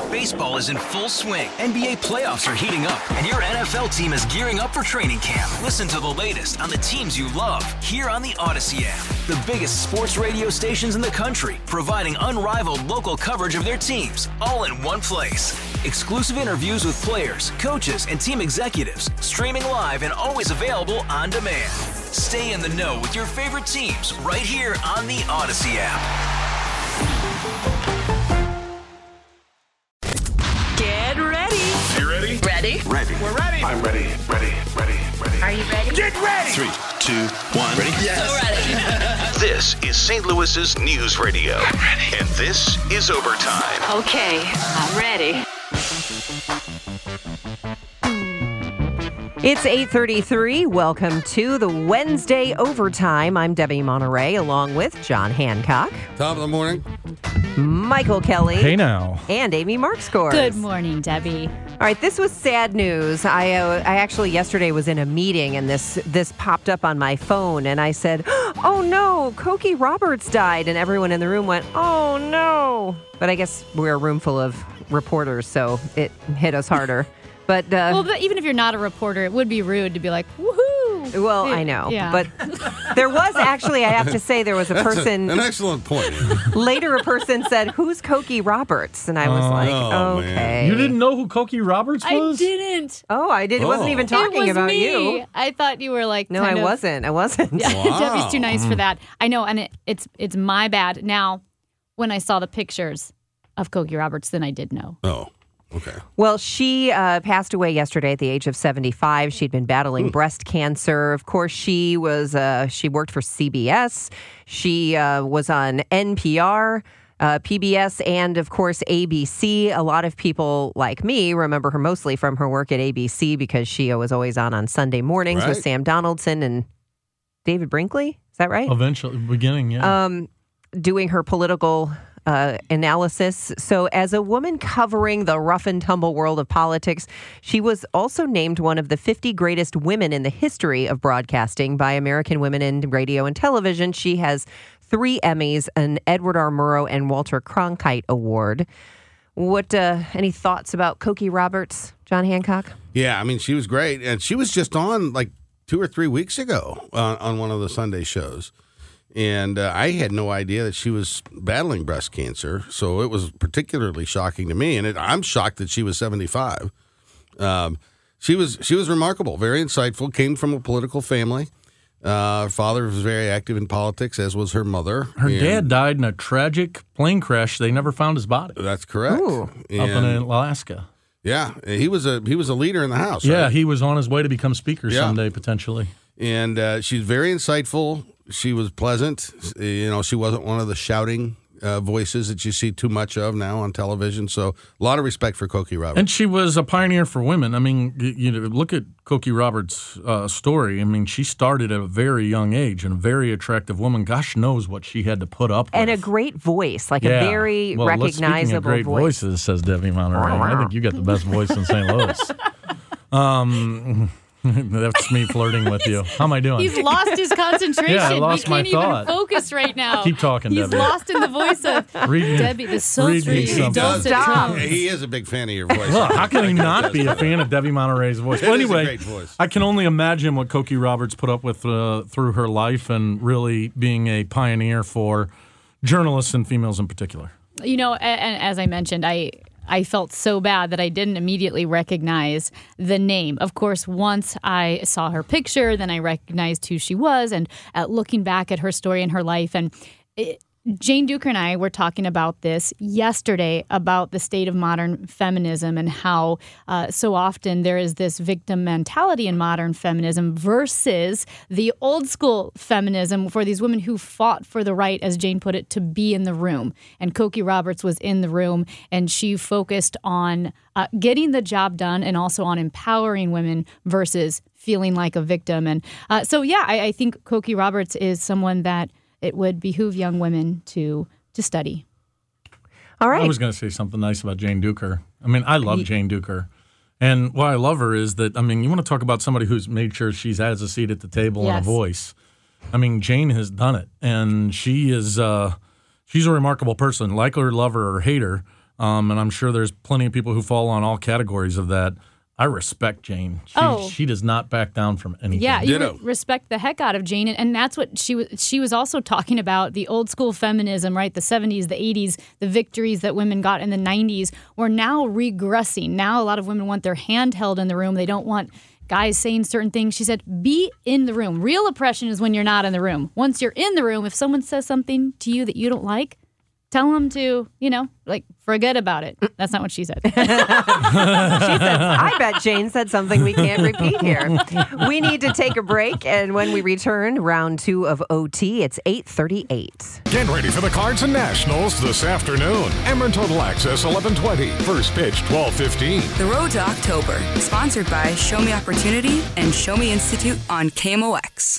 Baseball is in full swing. NBA playoffs are heating up, and your NFL team is gearing up for training camp. Listen to the latest on the teams you love here on the Odyssey app. The biggest sports radio stations in the country, providing unrivaled local coverage of their teams, all in one place. Exclusive interviews with players, coaches, and team executives, streaming live and always available on demand. Stay in the know with your favorite teams right here on the Odyssey app. Get ready. You ready? Ready? Ready. We're ready. I'm ready. Ready. Are you ready? Get ready! 3, 2, 1. Ready? Yes. So ready. This is St. Louis's News Radio. Ready. And this is Overtime. Okay, I'm ready. It's 8:33. Welcome to the Wednesday Overtime. I'm Debbie Monterey, along with John Hancock, Top of the morning. Michael Kelly, Hey now. and Amy Markscore. Good morning, Debbie. All right, this was sad news. I actually yesterday was in a meeting, and this popped up on my phone, and I said, "Oh no, Cokie Roberts died," and everyone in the room went, "Oh no!" But I guess we're a room full of reporters, so it hit us harder. But even if you're not a reporter, it would be rude to be like, woohoo. Well, I know. Yeah. But there was actually, I have to say, there was a person. An excellent point. Later, a person said, "Who's Cokie Roberts?" And I was like, oh, okay. man. You didn't know who Cokie Roberts was? I didn't. Oh, I did. Wasn't even talking it was about me. you. I thought you were like, No, I wasn't. Yeah, Wow. Debbie's too nice for that. I know, and it's my bad. Now, when I saw the pictures of Cokie Roberts, then I did know. Oh, okay. Well, she passed away yesterday at the age of 75. She'd been battling breast cancer. Of course, she worked for CBS. She was on NPR, PBS, and of course, ABC. A lot of people like me remember her mostly from her work at ABC because she was always on Sunday mornings with Right. Sam Donaldson and David Brinkley. Is that right? Eventually, beginning, yeah. Doing her political analysis. So as a woman covering the rough and tumble world of politics, she was also named one of the 50 greatest women in the history of broadcasting by American Women in Radio and Television. She has 3 Emmys, an Edward R. Murrow and Walter Cronkite Award. What, any thoughts about Cokie Roberts, John Hancock? Yeah, I mean, she was great. And she was just on like 2 or 3 weeks ago on one of the Sunday shows. And I had no idea that she was battling breast cancer, so it was particularly shocking to me. And I'm shocked that she was 75. She was remarkable, very insightful. Came from a political family. Her father was very active in politics, as was her mother. Her dad died in a tragic plane crash. They never found his body. That's correct. Ooh. Up in Alaska. Yeah, he was a leader in the House. Yeah, right? he was on his way to become speaker Yeah. someday, potentially. And she's very insightful. She was pleasant. You know, she wasn't one of the shouting voices that you see too much of now on television. So a lot of respect for Cokie Roberts. And she was a pioneer for women. I mean, you know, look at Cokie Roberts' story. I mean, she started at a very young age and a very attractive woman. Gosh knows what she had to put up with. And a great voice, like a very Speaking recognizable of great voice. voices, says Debbie Monterey. I think you got the best voice in St. Louis. That's me flirting with you. How am I doing? He's lost his concentration. Yeah, I lost my he can't thought. even focus right now. Keep talking, He's Debbie. lost in the voice of Read Debbie, the me sultry, something. dulcet Stop. tones. He is a big fan of your voice. Look, how can he not be a fan of Debbie Monterey's voice? Well, It is a anyway, great voice. I can only imagine what Cokie Roberts put up with through her life and really being a pioneer for journalists and females in particular. You know, and as I mentioned, I felt so bad that I didn't immediately recognize the name. Of course, once I saw her picture, then I recognized who she was, and looking back at her story and her life. And Jane Duker and I were talking about this yesterday, about the state of modern feminism and how so often there is this victim mentality in modern feminism versus the old school feminism for these women who fought for the right, as Jane put it, to be in the room. And Cokie Roberts was in the room, and she focused on getting the job done and also on empowering women versus feeling like a victim. And so, yeah, I think Cokie Roberts is someone that it would behoove young women to study. All right. I was going to say something nice about Jane Duker. I mean, I love Jane Duker. And why I love her is that, I mean, you want to talk about somebody who's made sure she has a seat at the table and a voice. I mean, Jane has done it. And she is she's a remarkable person. Like her, love her, or hate her. And I'm sure there's plenty of people who fall on all categories of that. I respect Jane. She does not back down from anything. Yeah, you respect the heck out of Jane, and that's what she was also talking about, the old school feminism, right? The 70s, the 80s, the victories that women got in the 90s were now regressing. Now a lot of women want their hand held in the room. They don't want guys saying certain things. She said, be in the room. Real oppression is when you're not in the room. Once you're in the room, if someone says something to you that you don't like, tell them to, forget about it. That's not what she said. She said, I bet Jane said something we can't repeat here. We need to take a break, and when we return, round 2 of OT, it's 8:38. Get ready for the Cards and Nationals this afternoon. Emeren Total Access 11:20. First pitch 12:15. The Road to October, sponsored by Show Me Opportunity and Show Me Institute on KMOX.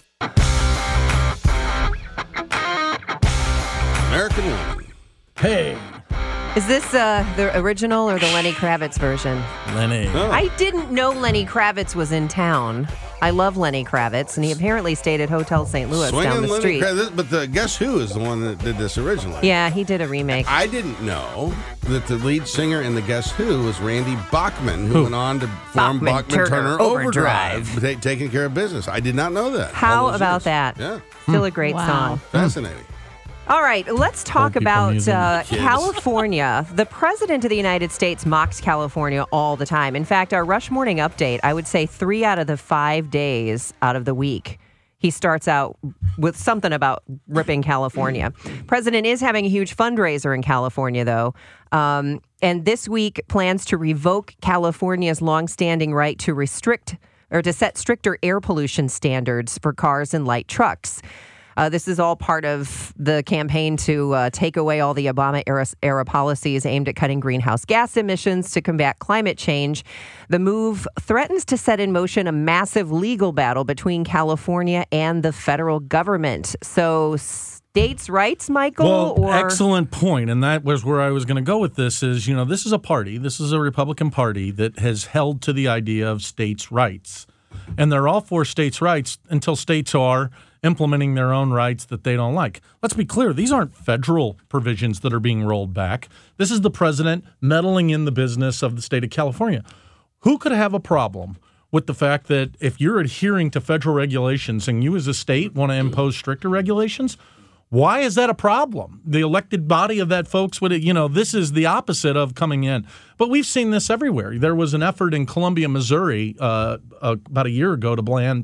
American Woman. Hey. Is this the original or the Lenny Kravitz version? Lenny. Oh. I didn't know Lenny Kravitz was in town. I love Lenny Kravitz, and he apparently stayed at Hotel St. Louis down the street. But Guess Who is the one that did this originally? Yeah, he did a remake. I didn't know that the lead singer in the Guess Who was Randy Bachman, who went on to form Bachman-Turner Overdrive, taking care of business. I did not know that. How about that? Yeah. Still a great song. Fascinating. All right, let's talk about California. The President of the United States mocks California all the time. In fact, our Rush Morning Update, I would say 3 out of the 5 days out of the week, he starts out with something about ripping California. President is having a huge fundraiser in California, though. And this week plans to revoke California's longstanding right to restrict or to set stricter air pollution standards for cars and light trucks. This is all part of the campaign to take away all the Obama-era policies aimed at cutting greenhouse gas emissions to combat climate change. The move threatens to set in motion a massive legal battle between California and the federal government. So states' rights, Michael? Well, excellent point. And that was where I was going to go with this is, this is a party. This is a Republican party that has held to the idea of states' rights. And they're all for states' rights until states are implementing their own rights that they don't like. Let's be clear. These aren't federal provisions that are being rolled back. This is the president meddling in the business of the state of California. Who could have a problem with the fact that if you're adhering to federal regulations and you as a state want to impose stricter regulations, why is that a problem? The elected body of that folks would, this is the opposite of coming in. But we've seen this everywhere. There was an effort in Columbia, Missouri about a year ago to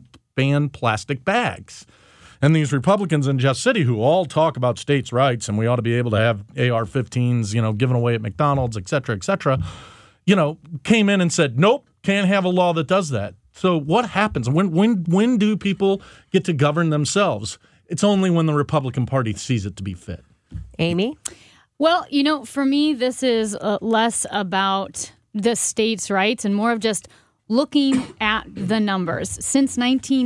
ban plastic bags. And these Republicans in Jeff City who all talk about states' rights and we ought to be able to have AR-15s, given away at McDonald's, et cetera, came in and said, nope, can't have a law that does that. So what happens? When do people get to govern themselves? It's only when the Republican Party sees it to be fit. Amy? Well, for me, this is less about the states' rights and more of just looking at the numbers. Since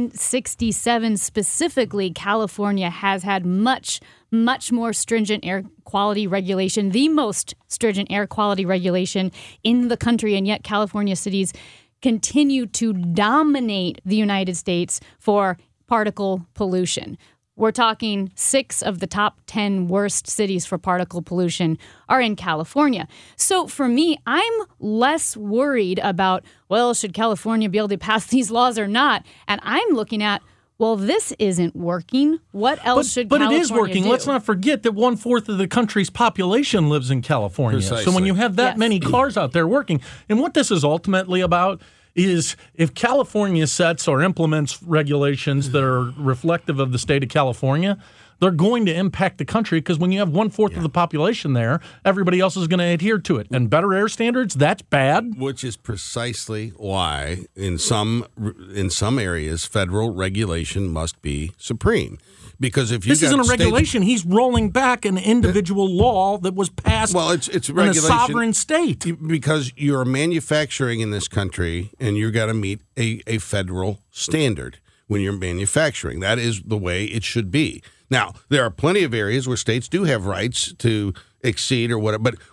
1967 specifically, California has had much more stringent air quality regulation, the most stringent air quality regulation in the country, and yet California cities continue to dominate the United States for particle pollution. We're talking 6 of the top 10 worst cities for particle pollution are in California. So for me, I'm less worried about, should California be able to pass these laws or not? And I'm looking at, this isn't working. What else should California do? But it is working. Do? Let's not forget that 1/4 of the country's population lives in California. Precisely. So when you have that many cars out there working, and what this is ultimately about is if California sets or implements regulations that are reflective of the state of California, they're going to impact the country because when you have 1/4 of the population there, everybody else is going to adhere to it. And better air standards, that's bad. Which is precisely why in some areas, federal regulation must be supreme. Because if you this isn't a regulation, he's rolling back an individual law that was passed it's in a sovereign state. Because you're manufacturing in this country and you've got to meet a federal standard when you're manufacturing. That is the way it should be. Now, there are plenty of areas where states do have rights to exceed or whatever, but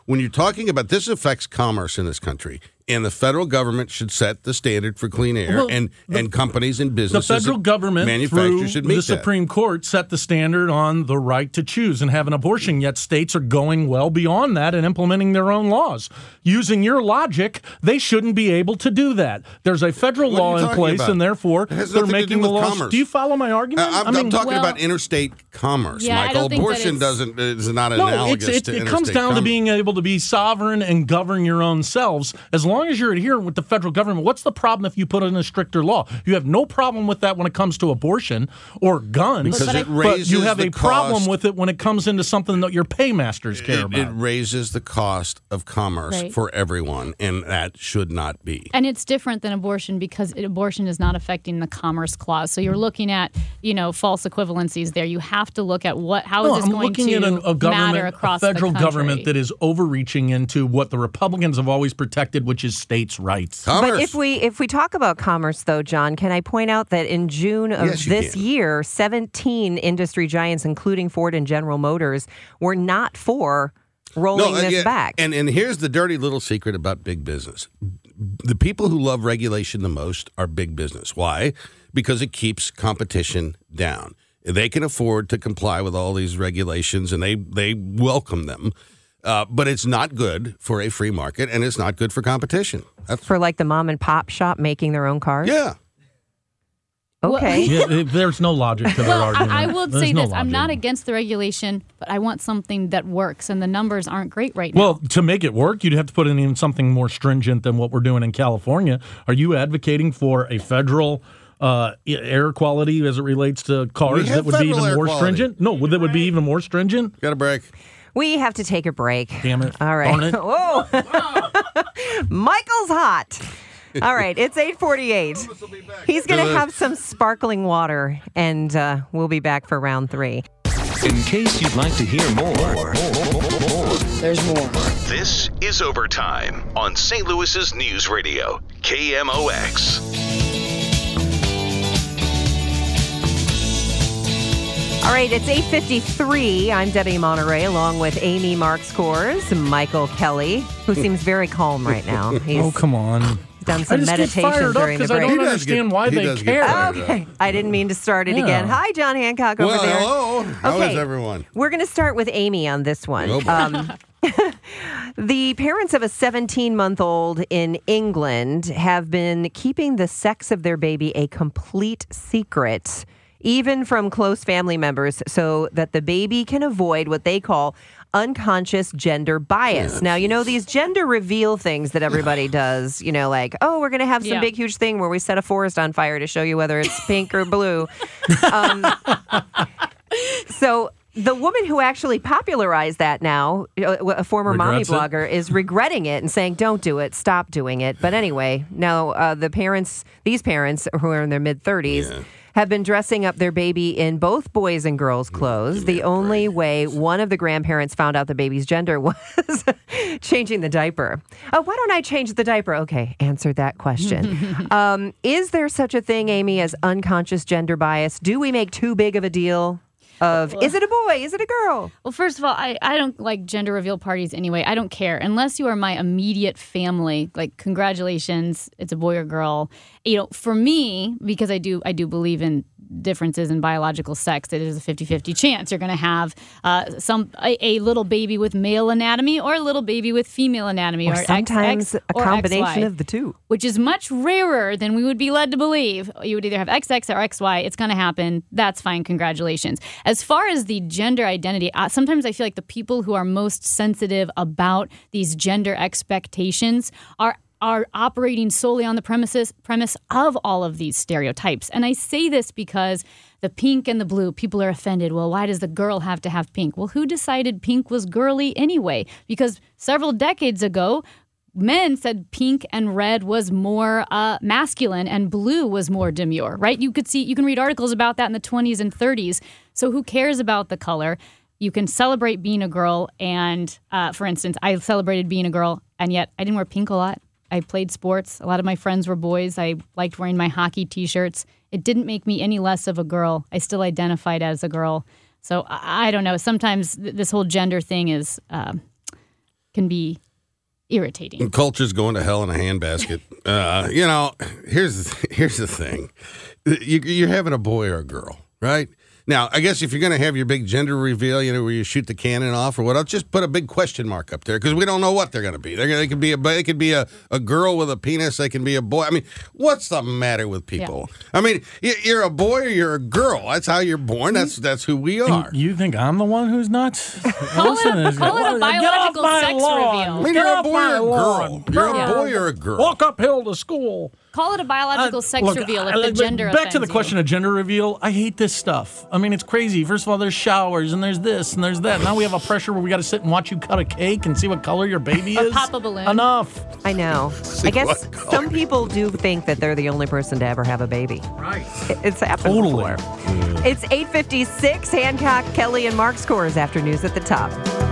when you're talking about this affects commerce in this country, and the federal government should set the standard for clean air, and companies and businesses, the federal government, manufacturers should meet the Supreme Court set the standard on the right to choose and have an abortion. Yet states are going well beyond that and implementing their own laws. Using your logic, they shouldn't be able to do that. There's a federal law in place, and therefore they're making the laws. Commerce. Do you follow my argument? I'm talking about interstate commerce, yeah, Michael. Abortion is not analogous to interstate it comes down to being able to be sovereign and govern your own selves. As long as you're adherent with the federal government, what's the problem if you put in a stricter law? You have no problem with that when it comes to abortion or guns, because but you have a problem with it when it comes into something that your paymasters care about. It raises the cost of commerce for everyone, and that should not be. And it's different than abortion because abortion is not affecting the Commerce Clause. So you're looking at, false equivalencies there. You have to look at how is this going to matter across the country. A federal government that is overreaching into what the Republicans have always protected, which is states' rights. Commerce. But if we talk about commerce, though, John, can I point out that in June of this year, 17 industry giants, including Ford and General Motors, were not for rolling this back. And here's the dirty little secret about big business. The people who love regulation the most are big business. Why? Because it keeps competition down. They can afford to comply with all these regulations, and they welcome them. But it's not good for a free market, and it's not good for competition. For like the mom and pop shop making their own cars? Yeah. Okay. There's no logic to their argument. I will say this. I'm not against the regulation, but I want something that works, and the numbers aren't great right now. Well, to make it work, you'd have to put in even something more stringent than what we're doing in California. Are you advocating for a federal air quality as it relates to cars that would be even more stringent? No, that would be even more stringent? Got a break. We have to take a break. Damn it. All right. Darn it. Whoa. Michael's hot. All right, it's 8:48. He's going to have some sparkling water, and we'll be back for round 3. In case you'd like to hear more. There's more. This is Overtime on St. Louis's News Radio, KMOX. All right, it's 8:53. I'm Debbie Monterey, along with Amy Marks Kors, Michael Kelly, who seems very calm right now. Oh, come on. Done some meditation during the break. I don't understand why they care. Okay, I didn't mean to start it again. Hi, John Hancock over there. Hello. How is everyone? We're going to start with Amy on this one. The parents of a 17-month-old in England have been keeping the sex of their baby a complete secret, even from close family members, so that the baby can avoid what they call unconscious gender bias. Now, these gender reveal things that everybody does, like, oh, we're going to have some big, huge thing where we set a forest on fire to show you whether it's pink or blue. So the woman who actually popularized that now, a former mommy blogger, is regretting it and saying, don't do it, stop doing it. But anyway, now these parents who are in their mid-30s, have been dressing up their baby in both boys and girls' clothes. The only way one of the grandparents found out the baby's gender was changing the diaper. Oh, why don't I change the diaper? Okay, answer that question. Is there such a thing, Amy, as unconscious gender bias? Do we make too big of a deal of, is it a boy? Is it a girl? Well, first of all, I don't like gender reveal parties anyway. I don't care. Unless you are my immediate family, like, congratulations, it's a boy or girl. For me, because I do believe in differences in biological sex, it is a 50-50 chance you're going to have a little baby with male anatomy or a little baby with female anatomy, or sometimes XX a combination of the two, which is much rarer than we would be led to believe. You would either have XX or XY. It's going to happen. That's fine. Congratulations. As far as the gender identity, sometimes I feel like the people who are most sensitive about these gender expectations are operating solely on the premise of all of these stereotypes. And I say this because the pink and the blue, people are offended. Well, why does the girl have to have pink? Well, who decided pink was girly anyway? Because several decades ago, men said pink and red was more masculine and blue was more demure, right? You can read articles about that in the 20s and 30s. So who cares about the color? You can celebrate being a girl. And for instance, I celebrated being a girl, and yet I didn't wear pink a lot. I played sports. A lot of my friends were boys. I liked wearing my hockey T-shirts. It didn't make me any less of a girl. I still identified as a girl. So I don't know. Sometimes this whole gender thing is can be irritating. And culture's going to hell in a handbasket. Here's the thing. You're having a boy or a girl, right? Now, I guess if you're going to have your big gender reveal, where you shoot the cannon off or what else, just put a big question mark up there because we don't know what they're going to be. They could be a girl with a penis. They can be a boy. I mean, what's the matter with people? Yeah. I mean, you're a boy or you're a girl. That's how you're born. That's who we are. You think I'm the one who's nuts? Call it a biological sex reveal. I mean, you're a boy or a girl. You're a boy or a girl. Walk uphill to school. Call it a biological sex reveal if the gender Back to the offends question of gender reveal. I hate this stuff. I mean, it's crazy. First of all, there's showers, and there's this, and there's that. Now we have a pressure where we got to sit and watch you cut a cake and see what color your baby is. Or pop a balloon. Enough. I know. I guess some people do think that they're the only person to ever have a baby. Right. It's happened Totally. before. It's 8:56. Hancock, Kelly, and Mark scores after news at the top.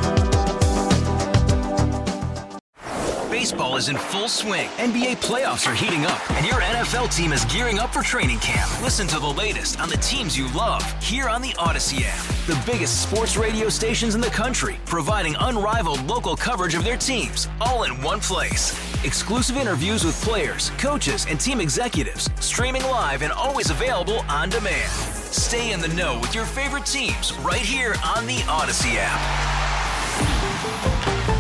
Baseball is in full swing. NBA playoffs are heating up, and your NFL team is gearing up for training camp. Listen to the latest on the teams you love here on the Odyssey app. The biggest sports radio stations in the country, providing unrivaled local coverage of their teams, all in one place. Exclusive interviews with players, coaches, and team executives, streaming live and always available on demand. Stay in the know with your favorite teams right here on the Odyssey app.